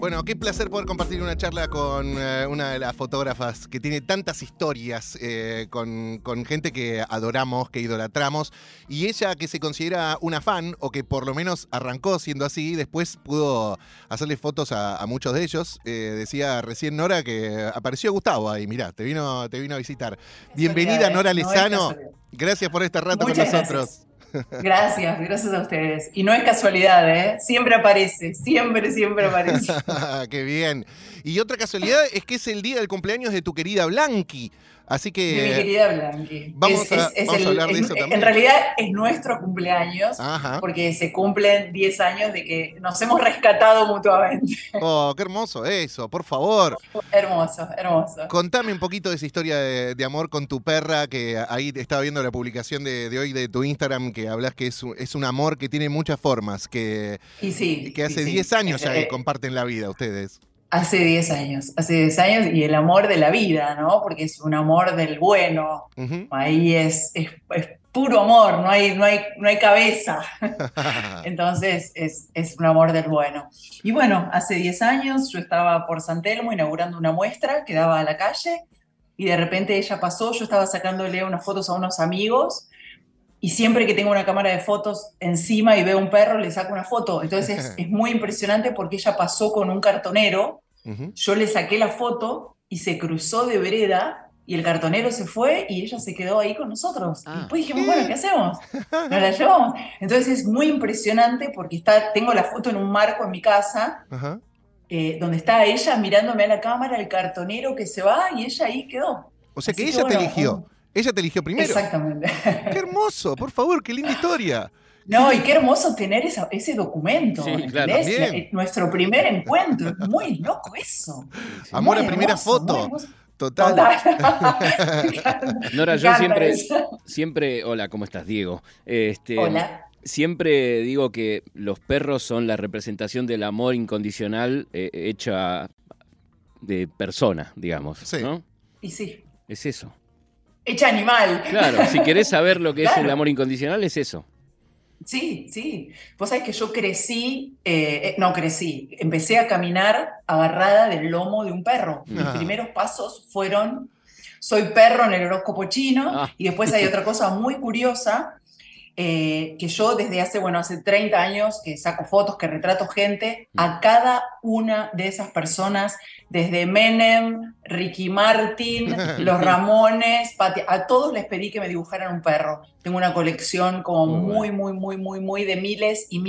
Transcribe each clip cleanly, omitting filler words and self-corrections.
Bueno, qué placer poder compartir una charla con una de las fotógrafas que tiene tantas historias, con gente que adoramos, que idolatramos, y ella que se considera una fan, o que por lo menos arrancó siendo así, después pudo hacerle fotos a muchos de ellos. Decía recién Nora que apareció Gustavo ahí, mirá, te vino a visitar. Bienvenida Nora Lezano, gracias por este rato con nosotros. Gracias a ustedes. Y no es casualidad, ¿eh? Siempre aparece, siempre aparece. Qué bien. Y otra casualidad es que es el día del cumpleaños de tu querida Blanqui. Así que... De mi querida Blanqui. Vamos a hablar de eso también. En realidad es nuestro cumpleaños, Ajá. porque se cumplen 10 años de que nos hemos rescatado mutuamente. Oh, qué hermoso eso, por favor. Hermoso. Contame un poquito de esa historia de amor con tu perra, que ahí estaba viendo la publicación de hoy de tu Instagram, que hablas que es un amor que tiene muchas formas, que hace 10 años ya que comparten la vida ustedes. Hace 10 años y el amor de la vida, ¿no? Porque es un amor del bueno. Uh-huh. Ahí es puro amor, no hay cabeza. Entonces es un amor del bueno. Y bueno, hace 10 años yo estaba por San Telmo inaugurando una muestra que daba a la calle y de repente ella pasó, yo estaba sacándole unas fotos a unos amigos y siempre que tengo una cámara de fotos encima y veo un perro, le saco una foto. Entonces es muy impresionante porque ella pasó con un cartonero, uh-huh. Yo le saqué la foto y se cruzó de vereda y el cartonero se fue y ella se quedó ahí con nosotros. Y después dijimos, bueno, ¿qué hacemos? Nos la llevamos. Entonces es muy impresionante porque tengo la foto en un marco en mi casa, uh-huh. Donde está ella mirándome a la cámara, el cartonero que se va y ella ahí quedó. O sea que ella te eligió. Ella te eligió primero. Exactamente. Qué hermoso, por favor, qué linda historia. No, y qué hermoso tener ese documento. Sí, claro, nuestro primer encuentro. Es muy loco eso. Sí. Amor a primera foto. Total. Nora, yo siempre... Hola, ¿cómo estás, Diego? Hola. Siempre digo que los perros son la representación del amor incondicional hecha de persona, digamos, sí. ¿no? Y sí. Es eso. Hecha animal. Claro, si querés saber lo que es el amor incondicional, es eso. Sí. Vos sabés que yo empecé a caminar agarrada del lomo de un perro. Mis primeros pasos fueron, soy perro en el horóscopo chino, y después hay otra cosa muy curiosa, que yo desde hace 30 años que saco fotos, que retrato gente, a cada una de esas personas, desde Menem, Ricky Martin, los Ramones, a todos les pedí que me dibujaran un perro. Tengo una colección como muy de miles y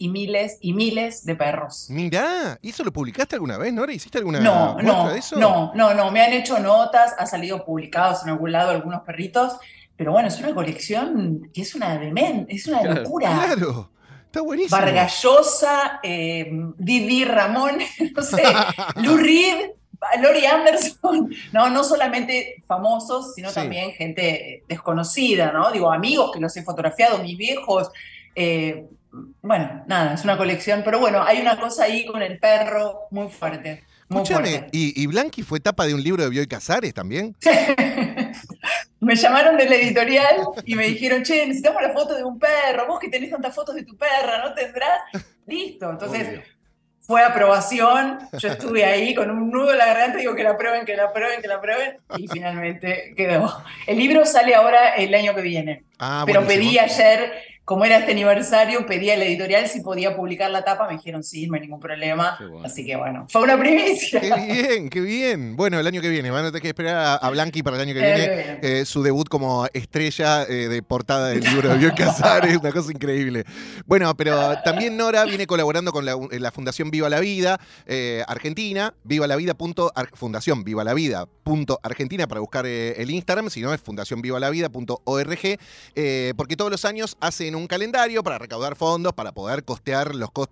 miles de perros. Mirá, ¿y eso lo publicaste alguna vez, Nora? ¿Hiciste alguna muestra de eso? No, me han hecho notas, ha salido publicados en algún lado algunos perritos. Pero bueno, es una colección que es una locura. Claro, está buenísimo. Vargas Llosa, Didi Ramón, no sé, Lou Reed, Laurie Anderson. No solamente famosos, sino también gente desconocida, ¿no? Digo, amigos que los he fotografiado, mis viejos. Bueno, nada, es una colección. Pero bueno, hay una cosa ahí con el perro muy fuerte. Escúchame, ¿y Blanqui fue tapa de un libro de Bioy Casares también? Me llamaron de la editorial y me dijeron, che, necesitamos la foto de un perro, vos que tenés tantas fotos de tu perra, ¿no tendrás? Listo, entonces fue aprobación, yo estuve ahí con un nudo en la garganta, digo que la prueben, y finalmente quedó. El libro sale ahora el año que viene, pero buenísimo. Pedí ayer, como era este aniversario, pedí a la editorial si podía publicar la tapa, me dijeron sí, no hay ningún problema, así que bueno, fue una primicia. Qué bien. Bueno, el año que viene, van a tener que esperar a Blanqui para el año que viene, su debut como estrella de portada del libro de Bioy Casares, una cosa increíble. Bueno, pero también Nora viene colaborando con la Fundación Viva la Vida Argentina, Fundación Viva la Vida.argentina para buscar el Instagram, si no es fundacionvivalavida.org, porque todos los años hacen un calendario para recaudar fondos para poder costear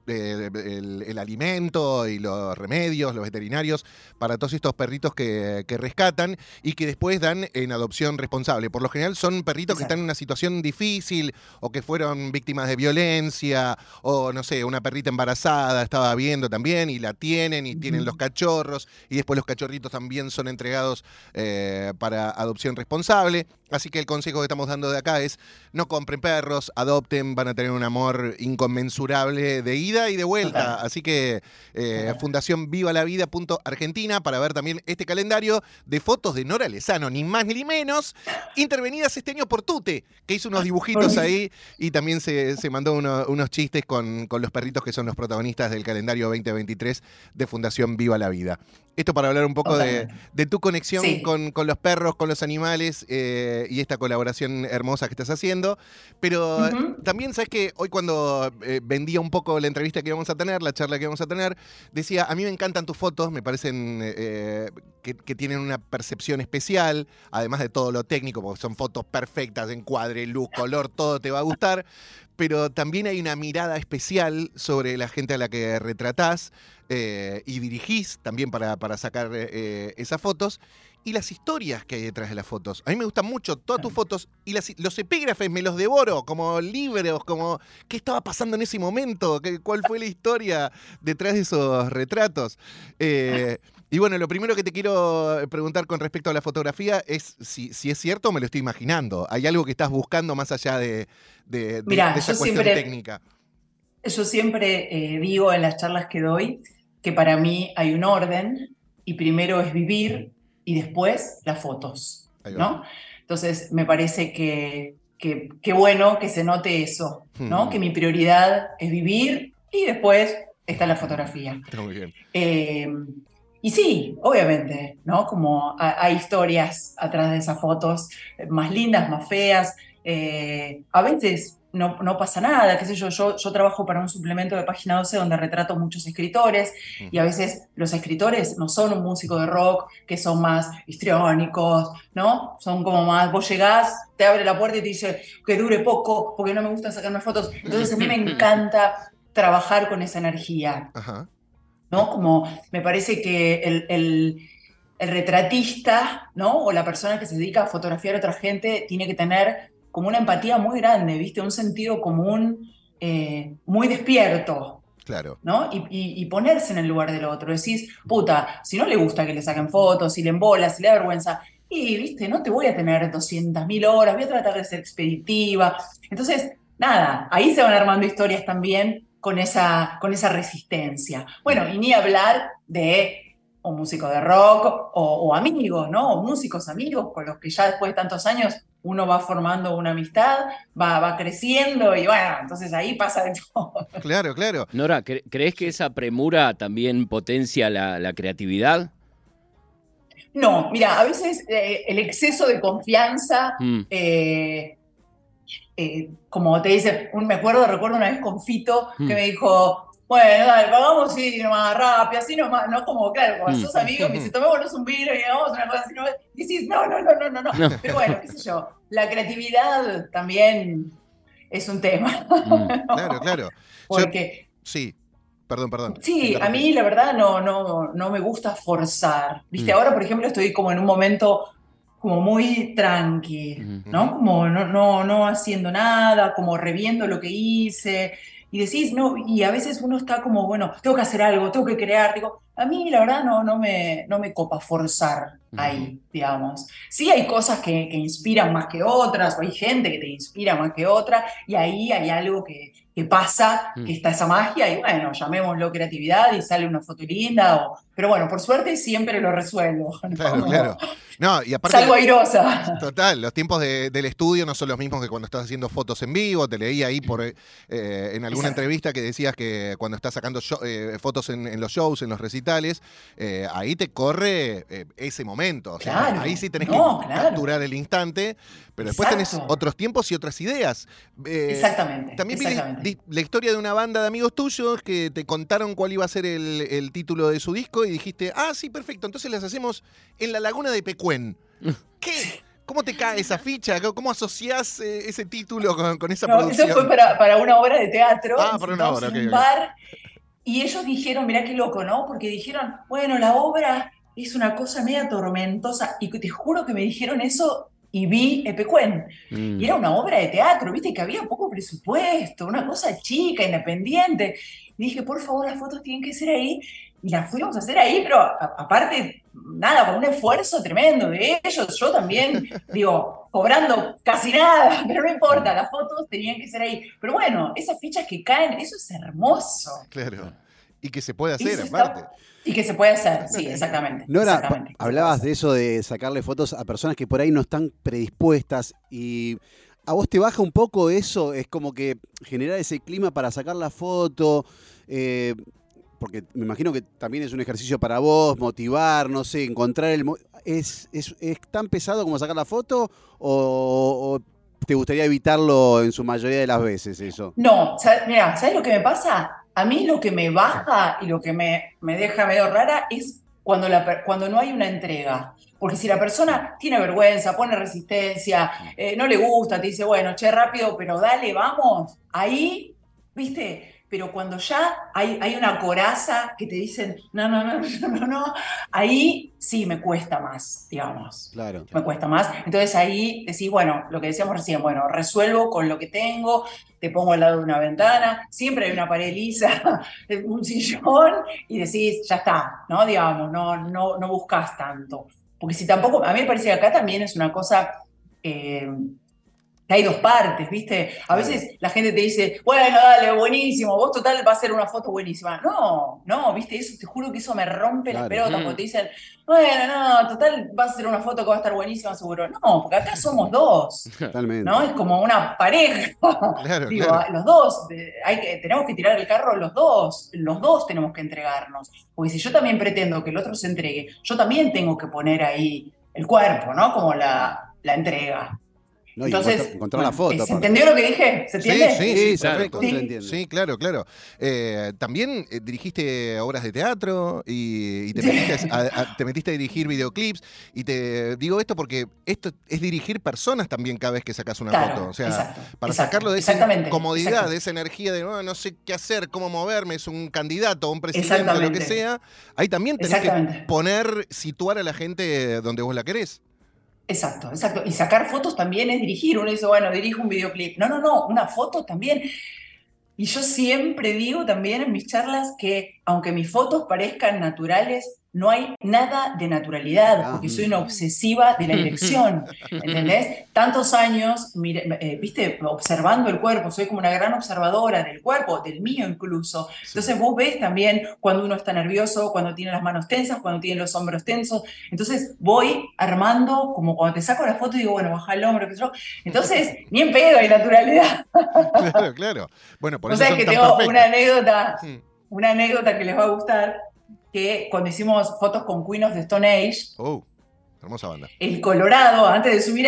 el alimento y los remedios, los veterinarios para todos estos perritos que rescatan y que después dan en adopción responsable. Por lo general son perritos que están en una situación difícil o que fueron víctimas de violencia o, no sé, una perrita embarazada estaba viendo también y la tienen y tienen los cachorros y después los cachorritos también son entregados para adopción responsable. Así que el consejo que estamos dando de acá es no compren perros, adopten adopten van a tener un amor inconmensurable de ida y de vuelta. Total. Así que Fundación Vivalavida.argentina para ver también este calendario de fotos de Nora Lezano, ni más ni menos, intervenidas este año por Tute, que hizo unos dibujitos ahí y también se mandó unos chistes con los perritos que son los protagonistas del calendario 2023 de Fundación Viva la Vida. Esto para hablar un poco de tu conexión con los perros, con los animales y esta colaboración hermosa que estás haciendo. Pero también, ¿sabes qué? Hoy cuando vendía un poco la entrevista que íbamos a tener, la charla que íbamos a tener, decía, a mí me encantan tus fotos, me parecen que tienen una percepción especial, además de todo lo técnico, porque son fotos perfectas, encuadre, luz, color, todo te va a gustar. Pero también hay una mirada especial sobre la gente a la que retratás y dirigís también para sacar esas fotos y las historias que hay detrás de las fotos. A mí me gustan mucho todas tus fotos y los epígrafes me los devoro como libros, como qué estaba pasando en ese momento, cuál fue la historia detrás de esos retratos. Y bueno, lo primero que te quiero preguntar con respecto a la fotografía es si es cierto o me lo estoy imaginando. ¿Hay algo que estás buscando más allá de esa cuestión técnica? Yo siempre digo en las charlas que doy que para mí hay un orden y primero es vivir y después las fotos, ¿no? Entonces me parece que bueno que se note eso, ¿no? Que mi prioridad es vivir y después está la fotografía. Está muy bien. Y sí, obviamente, ¿no? Como hay historias atrás de esas fotos, más lindas, más feas. A veces no pasa nada, qué sé yo trabajo para un suplemento de Página 12 donde retrato muchos escritores y a veces los escritores no son un músico de rock, que son más histriónicos, ¿no? Son como más, vos llegás, te abre la puerta y te dice que dure poco porque no me gusta sacarme fotos. Entonces a mí me encanta trabajar con esa energía. Ajá. ¿No? Como me parece que el retratista, ¿no? O la persona que se dedica a fotografiar a otra gente tiene que tener como una empatía muy grande, ¿viste? Un sentido común muy despierto. Claro. ¿No? Y ponerse en el lugar del otro. Decís, puta, si no le gusta que le saquen fotos, si le embola, si le da vergüenza, y, ¿viste? No te voy a tener 200.000 horas, voy a tratar de ser expeditiva. Entonces, nada, ahí se van armando historias también con esa resistencia. Bueno, y ni hablar de un músico de rock o amigos, ¿no? O músicos amigos con los que ya después de tantos años uno va formando una amistad, va creciendo y bueno, entonces ahí pasa de todo. Claro, claro. Nora, ¿crees que esa premura también potencia la creatividad? No, mira, a veces el exceso de confianza... como te dice, recuerdo una vez con Fito que me dijo, bueno, dale, vamos así nomás rápido, así nomás, no como, claro, como sos amigos, me dice, tomémonos un vino y hagamos una cosa así, nomás. Y decís, no. Pero bueno, qué sé yo, la creatividad también es un tema. ¿No? Claro. Porque... Sí. Perdón. Sí, a mí la verdad no me gusta forzar. ¿Viste? Ahora, por ejemplo, estoy como en un momento como muy tranqui, ¿no? Como no haciendo nada, como reviendo lo que hice. Y decís, no, y a veces uno está como, bueno, tengo que hacer algo, tengo que crear. Digo, a mí la verdad no me copa forzar ahí, digamos. Sí hay cosas que inspiran más que otras, o hay gente que te inspira más que otra, y ahí hay algo que pasa, que está esa magia, y bueno, llamémoslo creatividad y sale una foto linda, pero bueno, por suerte siempre lo resuelvo. ¿No? Claro. No, y aparte, salgo airosa. Total, los tiempos del estudio no son los mismos que cuando estás haciendo fotos en vivo. Te leí ahí en alguna entrevista que decías que cuando estás sacando fotos en los shows, en los recitales, ahí te corre ese momento. O sea, claro, ahí sí tenés que capturar el instante, pero después tenés otros tiempos y otras ideas. Exactamente. También vi la historia de una banda de amigos tuyos que te contaron cuál iba a ser el título de su disco y dijiste, sí, perfecto, entonces las hacemos en la laguna de Pecuén. ¿Qué? ¿Cómo te cae esa ficha? ¿Cómo asociás ese título con esa producción? Eso fue para una obra de teatro. Para una obra, un bar, y ellos dijeron, mirá qué loco, ¿no? Porque dijeron, bueno, la obra es una cosa media tormentosa. Y te juro que me dijeron eso y vi Epecuén. Y era una obra de teatro, viste, que había poco presupuesto, una cosa chica, independiente. Y dije, por favor, las fotos tienen que ser ahí. Y las fuimos a hacer ahí, pero aparte, nada, con un esfuerzo tremendo de ellos. Yo también, digo, cobrando casi nada, pero no importa, las fotos tenían que ser ahí. Pero bueno, esas fichas que caen, eso es hermoso. Claro. Y que se puede hacer, Eso aparte. Y que se puede hacer, sí, exactamente. Nora, exactamente. hablabas de eso de sacarle fotos a personas que por ahí no están predispuestas y ¿a vos te baja un poco eso? Es como que generar ese clima para sacar la foto, porque me imagino que también es un ejercicio para vos, motivar, no sé, encontrar el... ¿Es tan pesado como sacar la foto o te gustaría evitarlo en su mayoría de las veces eso? No, mira, ¿sabes lo que me pasa? A mí lo que me baja y lo que me deja medio rara es cuando no hay una entrega. Porque si la persona tiene vergüenza, pone resistencia, no le gusta, te dice, bueno, che, rápido, pero dale, vamos, ahí, ¿viste? Pero cuando ya hay una coraza que te dicen, no, ahí sí me cuesta más, digamos. Claro. Me cuesta más. Entonces ahí decís, bueno, lo que decíamos recién, bueno, resuelvo con lo que tengo, te pongo al lado de una ventana, siempre hay una pared lisa, un sillón, y decís, ya está, ¿no? Digamos, no buscas tanto. Porque si tampoco, a mí me parece que acá también es una cosa... hay dos partes, ¿viste? A veces la gente te dice, bueno, dale, buenísimo, vos total va a ser una foto buenísima. No, ¿viste? Eso, te juro que eso me rompe las pelotas cuando te dicen, bueno, no, total va a ser una foto que va a estar buenísima seguro. No, porque acá somos dos, Totalmente. ¿no? Es como una pareja. Claro, Digo, claro. los dos, tenemos que tirar el carro los dos tenemos que entregarnos. Porque si yo también pretendo que el otro se entregue, yo también tengo que poner ahí el cuerpo, ¿no? Como la entrega. No, entonces, encontrar la foto. ¿se entendió lo que dije? ¿Se entiende? Sí, claro, perfecto. sí. Claro. También dirigiste obras de teatro y te metiste a dirigir videoclips. Y te digo esto porque esto es dirigir personas también cada vez que sacas una foto. O sea, para sacarlo de esa comodidad, de esa energía de no sé qué hacer, cómo moverme, es un candidato, un presidente, lo que sea. Ahí también tenés que situar a la gente donde vos la querés. Exacto. Y sacar fotos también es dirigir. Uno dice, bueno, dirijo un videoclip. No, una foto también. Y yo siempre digo también en mis charlas que aunque mis fotos parezcan naturales, no hay nada de naturalidad, porque soy una obsesiva de la dirección, ¿entendés? Tantos años, viste, observando el cuerpo, soy como una gran observadora del cuerpo, del mío incluso. Entonces vos ves también cuando uno está nervioso, cuando tiene las manos tensas, cuando tiene los hombros tensos. Entonces voy armando, como cuando te saco la foto y digo, bueno, baja el hombro, qué sé yo. Entonces, ni en pedo hay naturalidad. Claro. Bueno, por eso sabes son que tan tengo perfectas. una anécdota que les va a gustar, que cuando hicimos fotos con Queen of the Stone Age, hermosa banda. El Colorado, antes de subir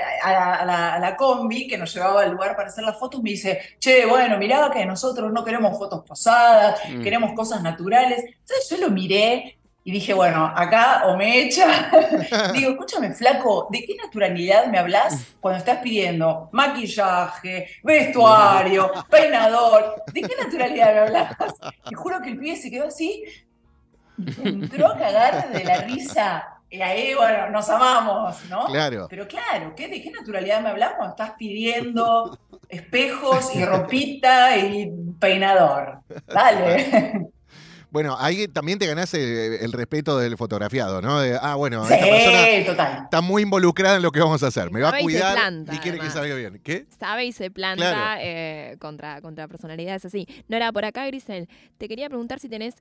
a la combi que nos llevaba al lugar para hacer las fotos, me dice, che, bueno, mirá que nosotros no queremos fotos posadas, queremos cosas naturales. Entonces yo lo miré y dije, bueno, acá o me echa. Digo, escúchame, flaco, ¿de qué naturalidad me hablas cuando estás pidiendo maquillaje, vestuario, peinador? ¿De qué naturalidad me hablas? Te juro que el pibe se quedó así, entró a cagar de la risa. Y ahí, bueno, nos amamos, ¿no? Claro. Pero claro, ¿de qué naturalidad me hablas cuando estás pidiendo espejos y ropita y peinador? Dale. Bueno, ahí también te ganás el respeto del fotografiado, ¿no? Bueno, sí, esta persona total. está muy involucrada en lo que vamos a hacer. Me va a Sabe y se cuidar planta, y quiere que además. salga bien. ¿Qué? Sabe y se planta contra personalidades así. Nora, por acá, Grisel, te quería preguntar si tenés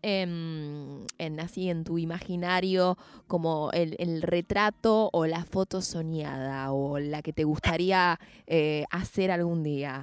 así en tu imaginario como el retrato o la foto soñada o la que te gustaría hacer algún día.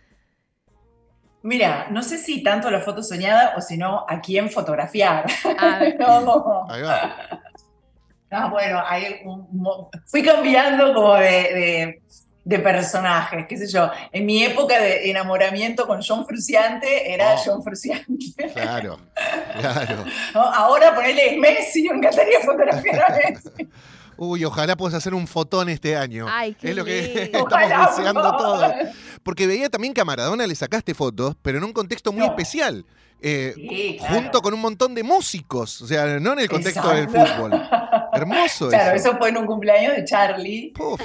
Mira, no sé si tanto la foto soñada o si no a quién fotografiar. No. Ahí va. Bueno, fui cambiando como de personajes, qué sé yo. En mi época de enamoramiento con John Frusciante era John Frusciante. Claro. ¿No? Ahora ponele Messi, me encantaría fotografiar a Messi. Ojalá puedas hacer un fotón este año. Ay, qué es lo que lindo. estamos Ojalá, deseando no. todos. Porque veía también que a Maradona le sacaste fotos, pero en un contexto muy especial. Sí, claro. Junto con un montón de músicos. O sea, no en el contexto del Exacto. fútbol. Hermoso Claro, eso. eso fue en un cumpleaños de Charlie. Puf.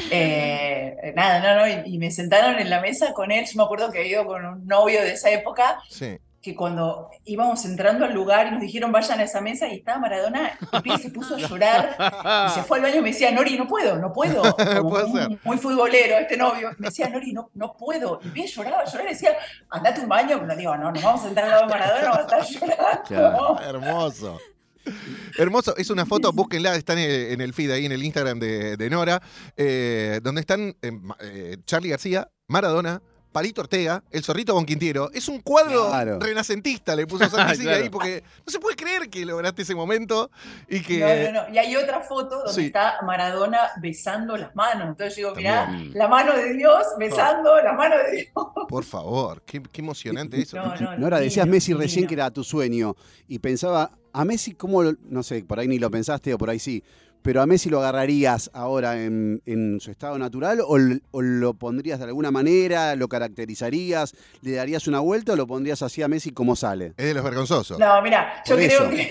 Y me sentaron en la mesa con él. Yo me acuerdo que había ido con un novio de esa época. Sí. que cuando íbamos entrando al lugar y nos dijeron vayan a esa mesa y estaba Maradona, el pibe se puso a llorar y se fue al baño y me decía, Nori, no puedo, como muy futbolero este novio, me decía, Nori, no puedo, y el pibe lloraba, y decía, andate a un baño, pero digo, no, nos vamos a entrar al lado de Maradona, va a estar llorando. Claro. Hermoso. Hermoso, es una foto, búsquenla, está en el feed ahí en el Instagram de Nora, donde están Charly García, Maradona, Palito Ortega, el Zorrito Bonquintiero. Es un cuadro renacentista, le puso Santi Sigue ahí, porque no se puede creer que lograste ese momento y que... No. Y hay otra foto donde está Maradona besando las manos. Entonces yo digo, mirá, la mano de Dios besando la mano de Dios. Por favor, qué emocionante eso. Nora, decías Messi recién que era tu sueño y pensaba, a Messi, ¿cómo? No sé, por ahí ni lo pensaste o por ahí sí. ¿Pero a Messi lo agarrarías ahora en su estado natural o lo pondrías de alguna manera, lo caracterizarías, le darías una vuelta o lo pondrías así a Messi como sale? Es de los vergonzosos. No, mira, yo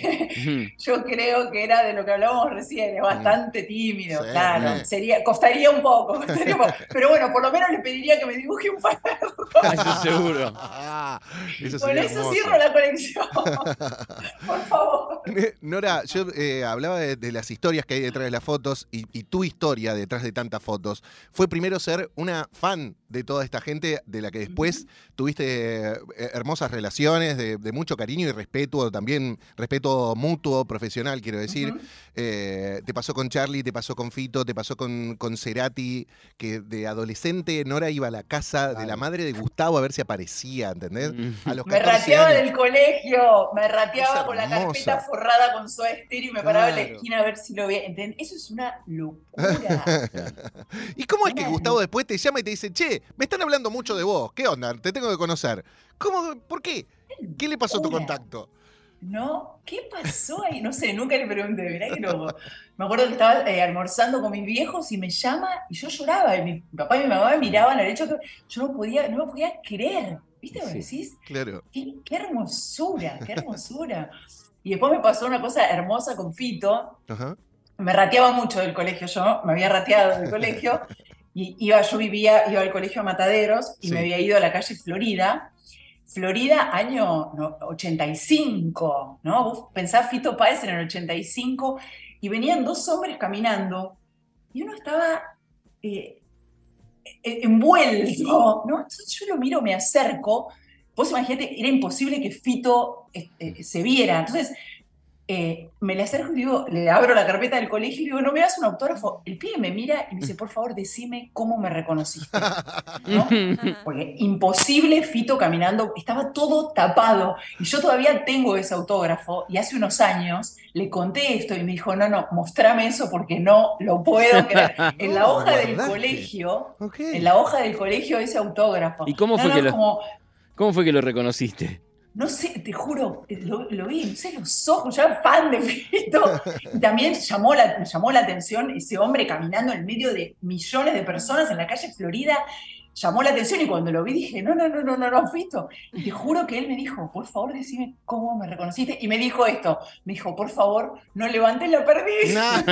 creo que era de lo que hablábamos recién, es bastante tímido, sí, claro. Costaría un poco, pero bueno, por lo menos le pediría que me dibuje un par. Eso seguro. Con eso cierro la conexión. Por favor. Nora, yo hablaba de las historias que hay detrás de las fotos y tu historia detrás de tantas fotos. Fue primero ser una fan de toda esta gente de la que después tuviste hermosas relaciones de mucho cariño y respeto, también respeto mutuo, profesional, quiero decir. Te pasó con Charly, te pasó con Fito, te pasó con Cerati, que de adolescente Nora iba a la casa de la madre de Gustavo a ver si aparecía, ¿entendés? A los 14 me rateaba años. Del colegio, me rateaba con la carpeta forrada con Soda Stereo y me paraba en la esquina a ver si lo veía. ¿Entendés? Eso es una locura. ¿Y cómo es que Gustavo después te llama y te dice, che, me están hablando mucho de vos, ¿qué onda? Te tengo que conocer. ¿Cómo? ¿Por qué? ¿Qué le pasó a tu contacto? No, ¿qué pasó ahí? No sé, nunca le pregunté, mirá que loco. Me acuerdo que estaba almorzando con mis viejos y me llama y yo lloraba. Y mi papá y mi mamá me miraban al hecho que yo no me podía creer. ¿Viste lo que decís? Claro. Qué hermosura, qué hermosura. Y después me pasó una cosa hermosa con Fito. Ajá. Me rateaba mucho del colegio, yo me había rateado del colegio. Y iba al colegio a Mataderos y me había ido a la calle Florida. Florida, año 85, ¿no? Vos pensás Fito Páez en el 85 y venían dos hombres caminando y uno estaba envuelto, ¿no? Entonces yo lo miro, me acerco, vos imaginate, era imposible que Fito se viera, entonces me le acerco y digo, le abro la carpeta del colegio y digo, ¿no me das un autógrafo? El pibe me mira y me dice, por favor, decime cómo me reconociste, ¿no? Porque imposible Fito caminando, estaba todo tapado y yo todavía tengo ese autógrafo y hace unos años le conté esto y me dijo, no, mostrame eso porque no lo puedo creer. En la hoja del colegio, en la hoja del colegio ese autógrafo. ¿Y cómo fue que lo reconociste? No sé, te juro, lo vi, no sé, los ojos, yo era fan de Fito. Y también me llamó la atención ese hombre caminando en medio de millones de personas en la calle Florida. Llamó la atención y cuando lo vi dije, no, Fito. Y te juro que él me dijo, por favor, decime cómo me reconociste. Y me dijo esto, me dijo, por favor, no levantes la perdiz.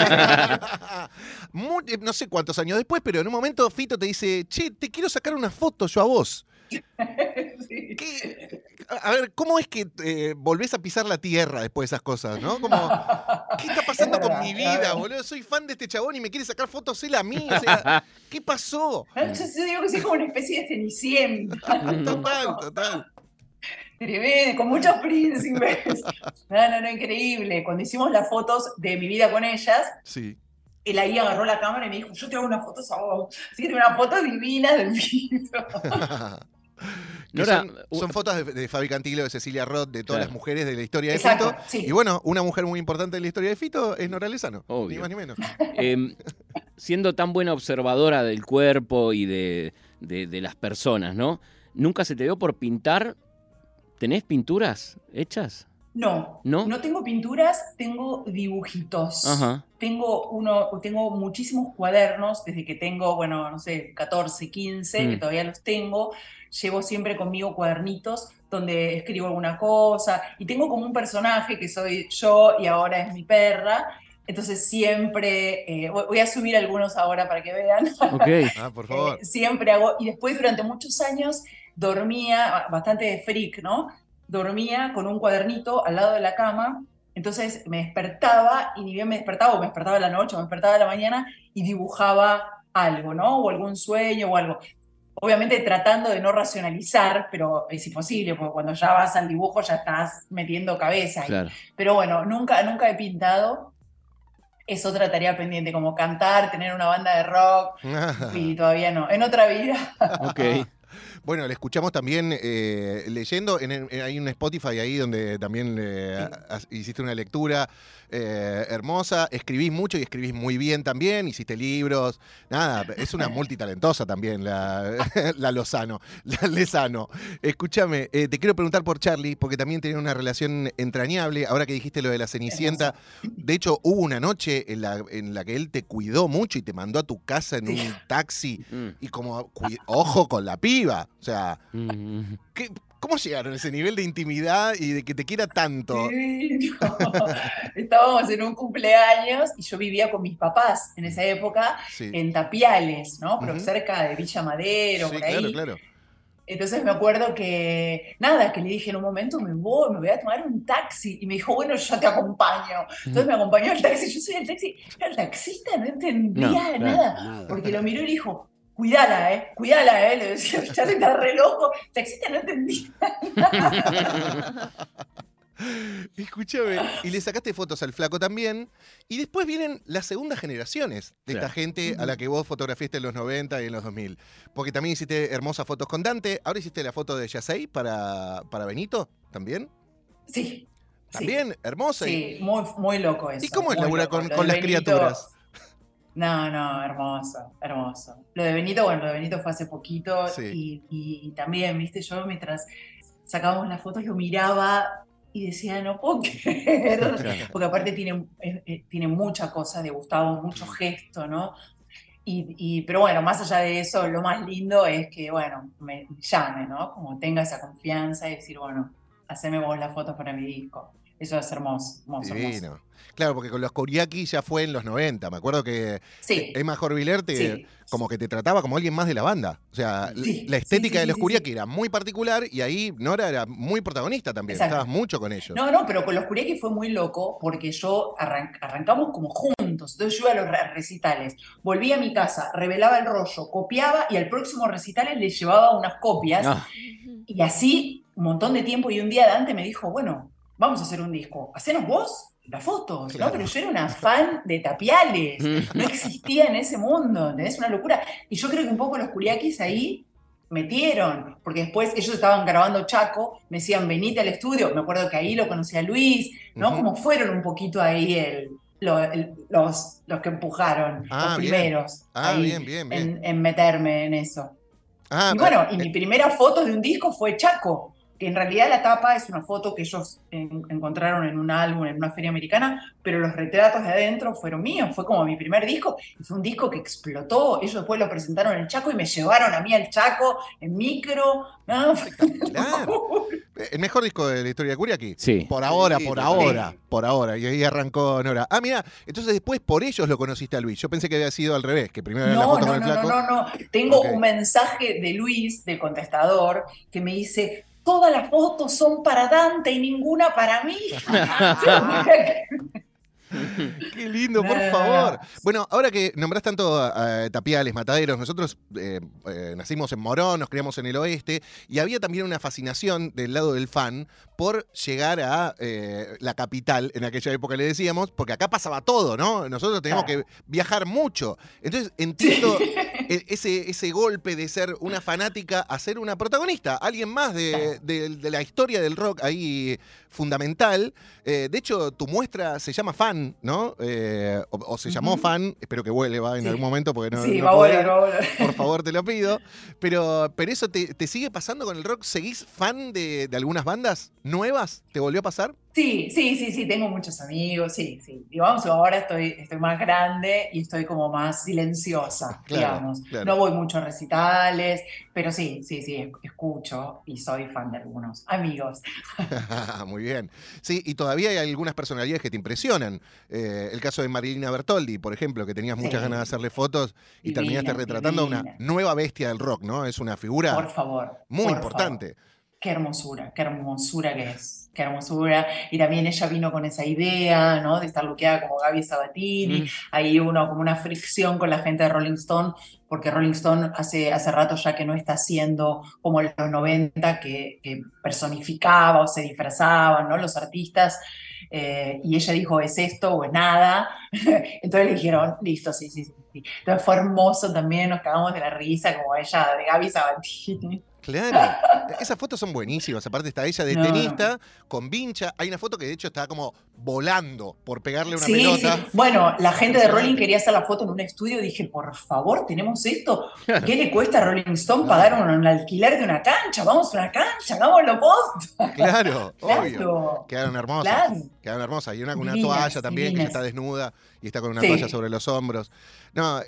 No sé cuántos años después, pero en un momento Fito te dice, che, te quiero sacar una foto yo a vos. Sí. A ver, ¿cómo es que volvés a pisar la tierra después de esas cosas, no? Como, ¿qué está pasando con mi vida, boludo? Soy fan de este chabón y me quiere sacar fotos él a mí. O sea, ¿qué pasó? Yo digo que soy como una especie de Cenicienta. Total. Tremendo, con muchos príncipes. No, increíble. Cuando hicimos las fotos de mi vida con ellas, sí. Él ahí agarró la cámara y me dijo, yo te hago unas fotos a vos. Así que tengo unas fotos divinas del Fito. Son fotos de Fabi Cantilo, de Cecilia Roth, de todas las mujeres de la historia de Exacto, Fito. Sí. Y bueno, una mujer muy importante de la historia de Fito es Nora Lezano. Obvio. Ni más ni menos. Siendo tan buena observadora del cuerpo y de las personas, ¿no? ¿Nunca se te dio por pintar? ¿Tenés pinturas hechas? No tengo pinturas, tengo dibujitos. Ajá. Tengo muchísimos cuadernos desde que tengo, 14, 15, que todavía los tengo. Llevo siempre conmigo cuadernitos donde escribo alguna cosa y tengo como un personaje que soy yo y ahora es mi perra. Entonces siempre, voy a subir algunos ahora para que vean. Okay. Por favor. Siempre hago, y después durante muchos años dormía bastante de freak, ¿no? dormía con un cuadernito al lado de la cama, entonces me despertaba y ni bien me despertaba, o me despertaba a la noche o me despertaba a la mañana y dibujaba algo, ¿no? O algún sueño o algo. Obviamente tratando de no racionalizar, pero es imposible, porque cuando ya vas al dibujo ya estás metiendo cabeza ahí. Claro. Pero bueno, nunca he pintado. Es otra tarea pendiente, como cantar, tener una banda de rock, y todavía no. En otra vida. Ok. Bueno, le escuchamos también leyendo, hay un Spotify ahí donde también hiciste una lectura hermosa, escribís mucho y escribís muy bien también, hiciste libros, nada, es una multitalentosa también la Lozano, la Lezano. Escúchame, te quiero preguntar por Charlie, porque también tienen una relación entrañable, ahora que dijiste lo de la Cenicienta, de hecho hubo una noche en la que él te cuidó mucho y te mandó a tu casa en un taxi, y como, ojo con la piba. O sea, ¿cómo llegaron a ese nivel de intimidad y de que te quiera tanto? Sí, no. Estábamos en un cumpleaños y yo vivía con mis papás en esa época, en Tapiales, ¿no? Pero cerca de Villa Madero, por ahí. Claro. Entonces me acuerdo que, nada, que le dije en un momento, me voy a tomar un taxi. Y me dijo, bueno, yo te acompaño. Entonces me acompañó el taxi, yo soy el taxi. Pero el taxista no entendía nada, porque lo miró y dijo, cuídala, le decía, ya está re loco. El taxista no entendía nada. Escúchame, y le sacaste fotos al flaco también, y después vienen las segundas generaciones de esta gente a la que vos fotografiaste en los 90 y en los 2000, porque también hiciste hermosas fotos con Dante, ahora hiciste la foto de Yasei para Benito, ¿también? Sí. ¿También? Sí. ¿Hermosa? Sí, muy loco eso. ¿Y cómo es laburar con las Benito, criaturas? No, hermoso. Lo de Benito fue hace poquito, y también, viste, yo mientras sacábamos las fotos lo miraba y decía, no puedo creer, porque aparte tiene mucha cosa de Gustavo, mucho gesto, ¿no? Pero bueno, más allá de eso, lo más lindo es que, bueno, me llame, ¿no? Como tenga esa confianza y decir, bueno, haceme vos las fotos para mi disco. Eso es hermoso. Divino. Claro, porque con los Kuriaki ya fue en los 90. Me acuerdo que Emma Jorviler como que te trataba como alguien más de la banda. O sea, la estética de los Kuriaki era muy particular y ahí Nora era muy protagonista también. Exacto. Estabas mucho con ellos. No, pero con los Kuriaki fue muy loco porque arrancamos como juntos. Entonces yo iba a los recitales, volvía a mi casa, revelaba el rollo, copiaba y al próximo recital le llevaba unas copias. Y así un montón de tiempo, y un día Dante me dijo, bueno, vamos a hacer un disco, hacenos vos las fotos, claro. ¿No? Pero yo era una fan de Tapiales, no existía en ese mundo, es una locura. Y yo creo que un poco los Kuriakis ahí metieron, porque después ellos estaban grabando Chaco, me decían, venite al estudio, me acuerdo que ahí lo conocí a Luis, ¿no? Como fueron un poquito ahí los que empujaron, los primeros, ahí, bien. En meterme en eso. Y bueno, y mi primera foto de un disco fue Chaco, que en realidad la tapa es una foto que ellos encontraron en un álbum, en una feria americana, pero los retratos de adentro fueron míos, fue como mi primer disco, y fue un disco que explotó. Ellos después lo presentaron en el Chaco y me llevaron a mí al Chaco en micro. ¿No? Claro. El mejor disco de la historia de Kuriaki. Sí. Por ahora. Y ahí arrancó Nora. Ah, mira, entonces después por ellos lo conociste a Luis. Yo pensé que había sido al revés, que primero era la foto con el flaco. No. Tengo un mensaje de Luis, del contestador, que me dice, todas las fotos son para Dante y ninguna para mí. Qué lindo, por favor. Bueno, ahora que nombrás tanto a Tapiales, Mataderos, nosotros nacimos en Morón, nos criamos en el oeste, y había también una fascinación del lado del fan por llegar a la capital, en aquella época le decíamos, porque acá pasaba todo, ¿no? Nosotros teníamos que viajar mucho. Entonces entiendo ese golpe de ser una fanática a ser una protagonista, alguien más de la historia del rock ahí fundamental. De hecho, tu muestra se llama Fan, ¿no? O se llamó Fan, espero que vuelva en algún momento, porque va a volver. Por favor, te lo pido. Pero eso te sigue pasando con el rock. ¿Seguís fan de algunas bandas nuevas? ¿Te volvió a pasar? Sí, tengo muchos amigos, sí. Digamos, ahora estoy más grande y estoy como más silenciosa, digamos. Claro. No voy mucho a recitales, pero sí, escucho y soy fan de algunos amigos. Muy bien. Sí, y todavía hay algunas personalidades que te impresionan. El caso de Marilina Bertoldi, por ejemplo, que tenías muchas ganas de hacerle fotos y terminaste retratando a una nueva bestia del rock, ¿no? Es una figura por favor, muy importante. qué hermosura que es, qué hermosura. Y también ella vino con esa idea, ¿no? De estar luqueada como Gaby Sabatini. Ahí uno como una fricción con la gente de Rolling Stone, porque Rolling Stone hace rato ya que no está haciendo como en los 90 que personificaba o se disfrazaban, ¿no? Los artistas. Y ella dijo, ¿es esto o es nada? Entonces le dijeron, listo, sí. Entonces fue hermoso también, nos cagamos de la risa, como ella de Gaby Sabatini. Claro, esas fotos son buenísimas. Aparte está ella de tenista, con vincha. Hay una foto que de hecho estaba como volando por pegarle una pelota. Sí. Bueno, la gente de Rolling quería hacer la foto en un estudio. Dije, por favor, tenemos esto. ¿Qué le cuesta a Rolling Stone pagar un alquiler de una cancha? Vamos a una cancha, hagámoslo posta. Claro, obvio. Quedaron hermosas. Claro. Quedaron hermosas. Y una con una Divinas, toalla también, divinas. que ya está desnuda y está con una toalla sobre los hombros. No,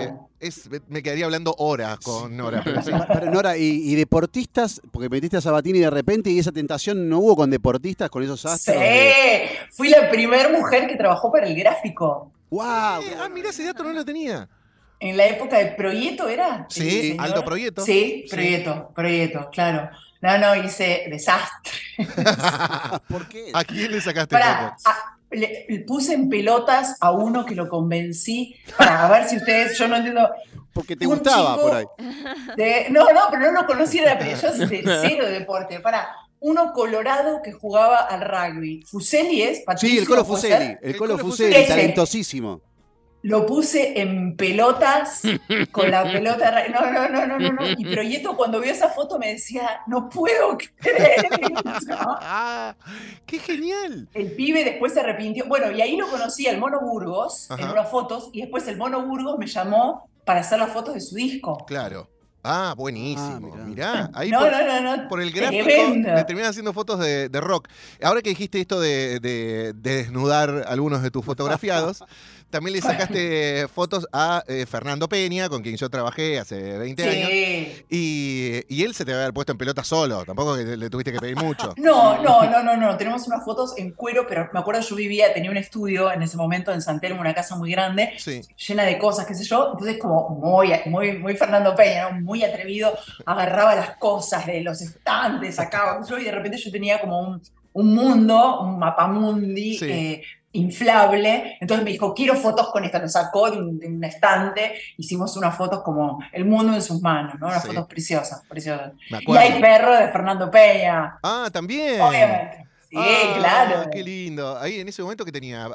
me quedaría hablando horas con Nora. Pero sí. Pero Nora, y deportistas, porque metiste a Sabatini de repente y esa tentación no hubo con deportistas, con esos astros. Sí, fui la primera mujer que trabajó para el gráfico. ¡Wow! Mira, ese dato no lo tenía. En la época de Proieto, ¿era? Sí, Aldo Proieto. Sí, Proieto, claro. No, hice desastre. ¿Por qué? ¿A quién le sacaste fotos? Le puse en pelotas a uno que lo convencí para ver si ustedes, yo no entiendo. Porque te gustaba por ahí. No, pero no lo conocía, pero yo de cero deporte. Uno colorado que jugaba al rugby. Fuseli es, Patricio. Sí, el Colo Fuseli. El Colo Fuseli, talentosísimo. Lo puse en pelotas, con la pelota. No. Y Proieto, cuando vio esa foto, me decía, no puedo creer eso. ¡Qué genial! El pibe después se arrepintió. Bueno, y ahí lo conocí al Mono Burgos en unas fotos, y después el Mono Burgos me llamó para hacer las fotos de su disco. Claro. Buenísimo. Mirá, ahí no. por el gráfico Tremendo. le terminan haciendo fotos de rock. Ahora que dijiste esto de desnudar algunos de tus fotografiados, también le sacaste fotos a Fernando Peña, con quien yo trabajé hace 20 años. Y él se te va a haber puesto en pelota solo, tampoco que le tuviste que pedir mucho. No. Tenemos unas fotos en cuero, pero me acuerdo tenía un estudio en ese momento en San Telmo, una casa muy grande, llena de cosas, qué sé yo. Entonces como muy Fernando Peña, ¿no? Muy atrevido, agarraba las cosas de los estantes, sacaba, y de repente yo tenía como un mundo, un mapamundi, inflable. Entonces me dijo, quiero fotos con esta. Lo sacó de un estante, hicimos unas fotos como el mundo en sus manos, ¿no? Unas fotos preciosas. Y hay perro de Fernando Peña. También. Obviamente. Sí, claro. Qué lindo. Ahí en ese momento que tenía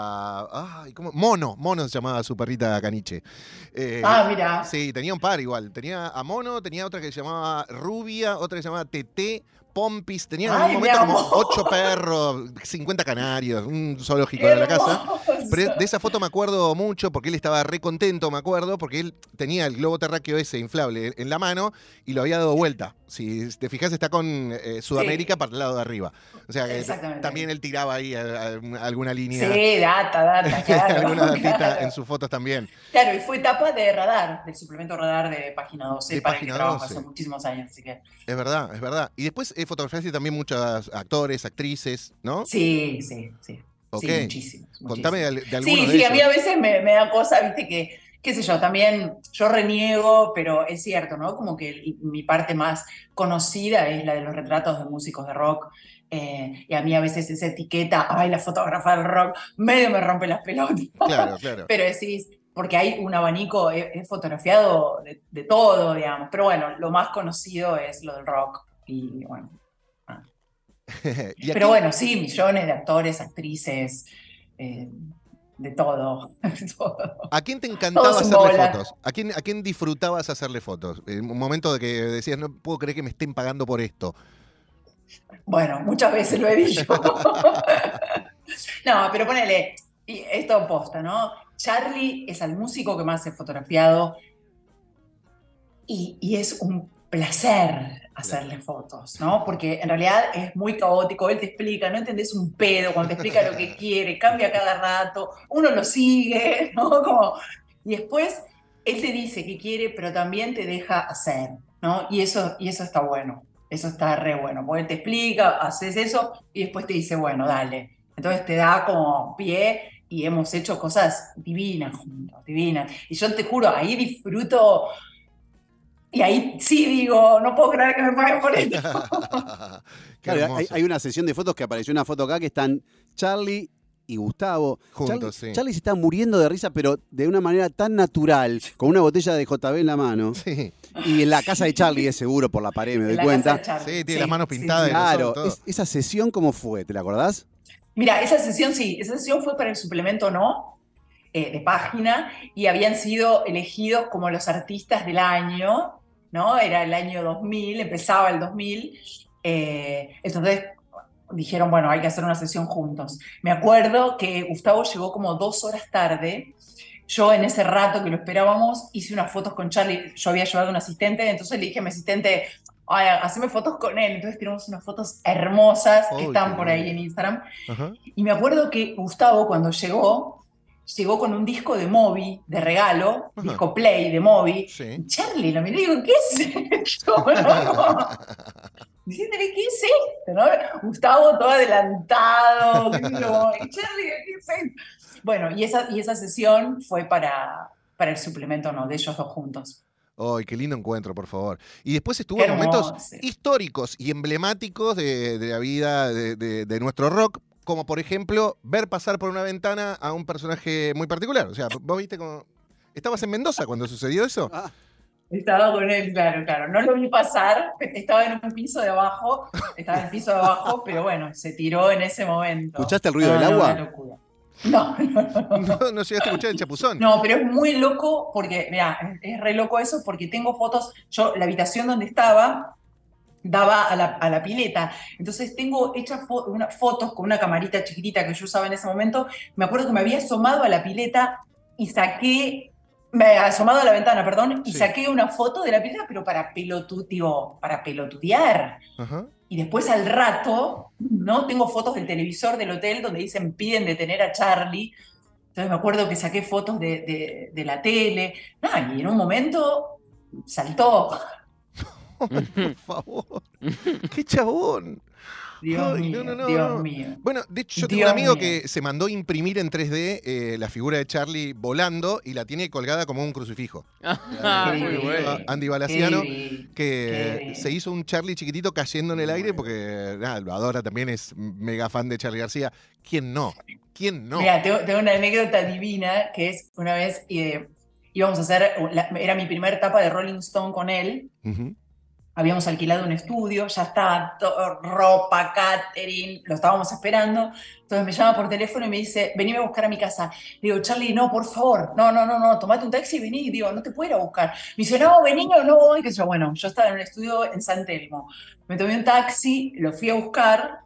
Mono se llamaba su perrita caniche. Mira. Sí, tenía un par igual. Tenía a Mono, tenía otra que se llamaba Rubia, otra que se llamaba Teté, Pompis. Tenía en un momento como 8 perros, 50 canarios, un zoológico de la casa. Pero de esa foto me acuerdo mucho porque él estaba re contento, me acuerdo, porque él tenía el globo terráqueo ese inflable en la mano y lo había dado vuelta. Si te fijas, está con Sudamérica para el lado de arriba. O sea que también él tiraba ahí alguna línea. Sí, data, claro. Alguna datita en sus fotos también. Claro, y fue etapa de Radar, del suplemento Radar de Página 12, para el que trabajo hace muchísimos años. Así que. Es verdad. Y después fotografiaste también muchos actores, actrices, ¿no? Sí. Okay. Sí, muchísimos. Contame de algunos de ellos. Sí, a mí a veces me da cosa, viste, que, qué sé yo, también yo reniego, pero es cierto, ¿no? Como que mi parte más conocida es la de los retratos de músicos de rock. Y a mí a veces esa etiqueta, la fotógrafa del rock, medio me rompe las pelotas. Claro. Pero decís, porque hay un abanico, he fotografiado de todo, digamos. Pero bueno, lo más conocido es lo del rock. Y bueno. Pero bueno, sí, millones de actores, actrices, de todo. ¿A quién te encantaba hacerle fotos? ¿A quién disfrutabas hacerle fotos? En un momento de que decías, no puedo creer que me estén pagando por esto. Bueno, muchas veces lo he dicho. No, pero ponele, esto posta, ¿no? Charlie es el músico que más he fotografiado y es un placer hacerle fotos, ¿no? Porque en realidad es muy caótico, él te explica, no entendés un pedo cuando te explica lo que quiere, cambia cada rato, uno lo sigue, ¿no? Y después él te dice qué quiere, pero también te deja hacer, ¿no? Y eso está bueno, eso está re bueno, porque él te explica, haces eso y después te dice, bueno, dale. Entonces te da como pie y hemos hecho cosas divinas juntos, divinas. Y yo te juro, ahí disfruto Y ahí sí digo, no puedo creer que me paguen por esto. Claro, hay una sesión de fotos que apareció una foto acá que están Charlie y Gustavo. Juntos, sí. Charlie se está muriendo de risa, pero de una manera tan natural, con una botella de JB en la mano. Sí. Y en la casa de Charlie es seguro, por la pared me doy En la cuenta. casa de Charlie. Sí, tiene las manos pintadas. Sí. Claro, todo. esa sesión, ¿cómo fue? ¿Te la acordás? Mira, esa sesión fue para el suplemento No, de página, y habían sido elegidos como los artistas del año, ¿no? Era el año 2000, empezaba el 2000, entonces dijeron, bueno, hay que hacer una sesión juntos. Me acuerdo que Gustavo llegó como 2 horas tarde. Yo en ese rato que lo esperábamos hice unas fotos con Charlie. Yo había llevado un asistente, entonces le dije a mi asistente, ay, haceme fotos con él. Entonces tenemos unas fotos hermosas que están por ahí en Instagram. Ajá. Y me acuerdo que Gustavo cuando llegó con un disco de Moby de regalo, Ajá. disco Play de Moby. Sí. Y Charlie lo miré y digo, ¿qué es esto? Diciéndole, ¿qué es esto? ¿No? Gustavo todo adelantado. Y Charlie, ¿qué es esto? Bueno, y esa sesión fue para el suplemento No, de ellos dos juntos. ¡Ay, qué lindo encuentro, por favor! Y después estuvo Qué en momentos hermoso. históricos y emblemáticos de la vida de nuestro rock, como por ejemplo ver pasar por una ventana a un personaje muy particular. O sea, vos viste como... ¿Estabas en Mendoza cuando sucedió eso? Ah, Estaba con él, claro. No lo vi pasar, estaba en un piso de abajo, pero bueno, se tiró en ese momento. ¿Escuchaste el ruido del agua? Una locura. No. No llegaste a escuchar el chapuzón. No, pero es muy loco porque, mira, es re loco eso porque tengo fotos, la habitación donde estaba daba a la pileta, entonces tengo hechas unas fotos con una camarita chiquitita que yo usaba en ese momento. Me acuerdo que me había asomado a la pileta y asomado a la ventana, perdón, y Sí. saqué una foto de la pileta, pero para pelotudear. Ajá. Y después al rato, ¿no? Tengo fotos del televisor del hotel donde dicen piden detener a Charlie. Entonces me acuerdo que saqué fotos de la tele. Y en un momento saltó. Por favor. ¡Qué chabón! Dios Ay, mío, no. Dios mío. Bueno, de hecho yo tengo Dios un amigo mío. que se mandó imprimir en 3D la figura de Charlie volando y la tiene colgada como un crucifijo. Ah, Qué muy divino. bueno. Andy Balaciano, Qué divino, que qué divino. se hizo un Charlie chiquitito cayendo en el aire porque lo adora, también es mega fan de Charlie García. ¿Quién no? ¿Quién no? Mira, tengo una anécdota divina que es una vez íbamos a hacer, era mi primer tapa de Rolling Stone con él. Ujú. Habíamos alquilado un estudio, ya estaba ropa, catering, lo estábamos esperando. Entonces me llama por teléfono y me dice, venime a buscar a mi casa. Le digo, Charlie, no, por favor, no, tomate un taxi y vení. Digo, no te puedo ir a buscar. Me dice, no, vení, no voy. Que yo, bueno, yo estaba en un estudio en San Telmo. Me tomé un taxi, lo fui a buscar.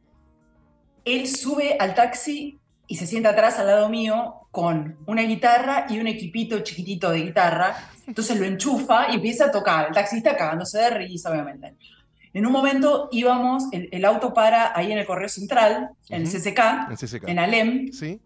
Él sube al taxi y se sienta atrás al lado mío con una guitarra y un equipito chiquitito de guitarra. Entonces lo enchufa y empieza a tocar. El taxista cagándose de risa, obviamente. En un momento íbamos, el auto para ahí en el Correo Central, en el Ujú. CCK, En CCK. en Alem. ¿Sí?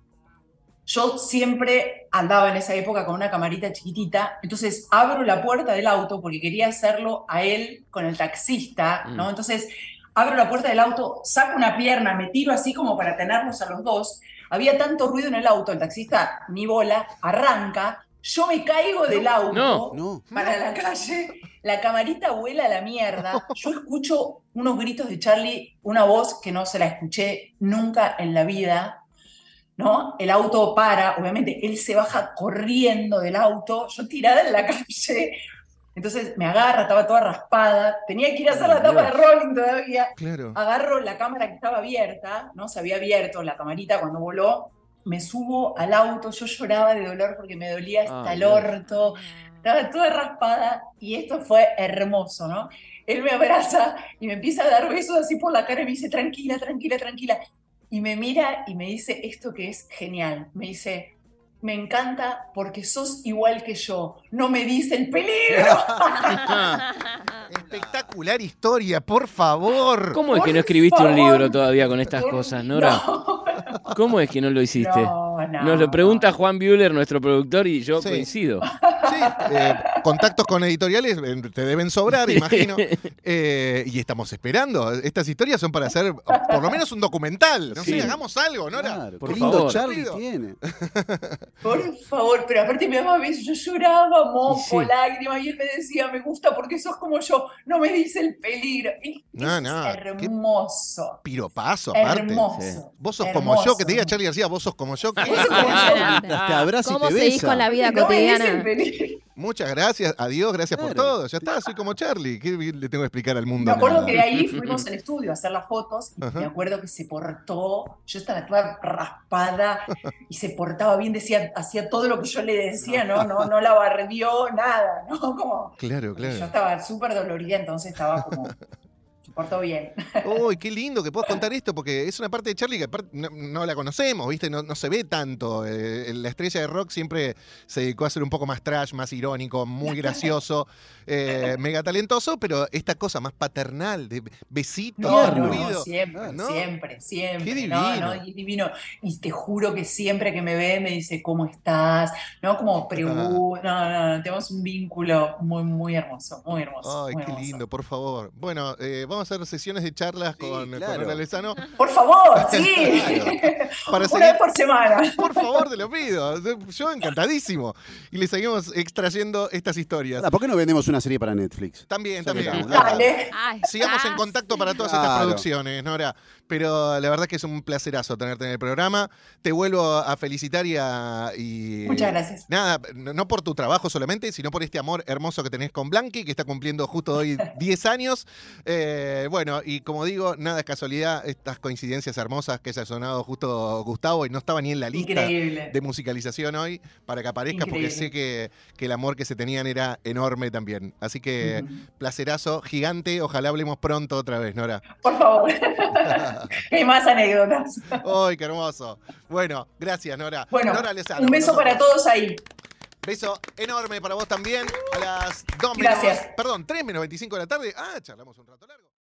Yo siempre andaba en esa época con una camarita chiquitita, entonces abro la puerta del auto porque quería hacerlo a él con el taxista, ¿no? Entonces abro la puerta del auto, saco una pierna, me tiro así como para tenernos a los dos. Había tanto ruido en el auto, el taxista ni bola, arranca, yo me caigo del auto no. para la calle, la camarita vuela a la mierda, yo escucho unos gritos de Charlie, una voz que no se la escuché nunca en la vida, ¿no? El auto para, obviamente, él se baja corriendo del auto, yo tirada en la calle, entonces me agarra, estaba toda raspada, tenía que ir a hacer la tapa de Rolling todavía, Claro. agarro la cámara que estaba abierta, ¿no? Se había abierto la camarita cuando voló, me subo al auto, yo lloraba de dolor porque me dolía hasta el Dios. orto, estaba toda raspada y esto fue hermoso, ¿no? Él me abraza y me empieza a dar besos así por la cara y me dice, tranquila. Y me mira y me dice esto que es genial. Me dice, me encanta porque sos igual que yo. No me dice el peligro. Espectacular historia, por favor. ¿Cómo es que no Por escribiste un favor. libro todavía con estas cosas, Nora? No, ¿Cómo es que no lo hiciste? no. Nos lo pregunta Juan Buehler, nuestro productor, y yo Sí. coincido. Sí, contactos con editoriales te deben sobrar, imagino. Y estamos esperando. Estas historias son para hacer por lo menos un documental. No sé, hagamos algo, Nora. Claro, Por qué lindo favor. Charlie tiene. Por favor, pero aparte mi mamá a veces yo lloraba, moco, Sí. lágrimas, y él me decía, me gusta porque sos como yo, no me dice el peligro. Y No, es no, qué hermoso. Piropazo, aparte. Hermoso. Vos sos como yo, que te diga hermoso. Charlie García, vos sos como yo. Vos sos como yo. Te abraza y ¿Cómo te seguís besa. con la vida No me dice el cotidiana? peligro. Muchas gracias, adiós, gracias por Claro. todo. Ya está, soy como Charlie. ¿Qué le tengo que explicar al mundo? Me acuerdo Nada. que de ahí fuimos al estudio a hacer las fotos y Ajá. me acuerdo que se portó, yo estaba toda raspada y se portaba bien, decía, hacía todo lo que yo le decía, no la barrió, nada, ¿no? Como, Claro, porque yo claro. estaba súper dolorida, entonces estaba como, se portó bien. Uy, qué lindo que puedas contar esto, porque es una parte de Charlie que aparte no la conocemos, ¿viste? No se ve tanto. La estrella de rock siempre se dedicó a ser un poco más trash, más irónico, muy gracioso, mega talentoso, pero esta cosa más paternal, de besito, ruido. Siempre, ¿no? siempre. Qué divino. Y divino. Y te juro que siempre que me ve me dice, ¿cómo estás? ¿No? Como pregunta, no, tenemos un vínculo muy, muy hermoso, muy hermoso. Ay, muy qué hermoso. lindo, por favor. Bueno, vamos a hacer sesiones de charlas Sí, con claro. Nora Lezano. Por favor, sí. Para Una seguir- vez por semana. Por favor, te lo pido. Yo encantadísimo. Y le seguimos extrayendo estas historias. ¿Por qué no vendemos una serie para Netflix? También. Dale. Ay, Sigamos en contacto para todas estas Claro. producciones, Nora. Pero la verdad que es un placerazo tenerte en el programa. Te vuelvo a felicitar y Muchas gracias. Nada, no por tu trabajo solamente, sino por este amor hermoso que tenés con Blanqui, que está cumpliendo justo hoy 10 años. Bueno, y como digo, nada es casualidad, estas coincidencias hermosas que haya sonado justo Gustavo y no estaba ni en la lista Increíble. de musicalización hoy para que aparezca, porque sé que el amor que se tenían era enorme también. Así que placerazo gigante, ojalá hablemos pronto otra vez, Nora. Por favor. Que hay más anécdotas. ¡Ay, qué hermoso! Bueno, gracias, Nora. Bueno, Nora Lezano, un beso con nosotros. para todos ahí. Beso enorme para vos también. A las 2 Gracias. menos, perdón, 3 menos 25 de la tarde. Charlamos un rato largo.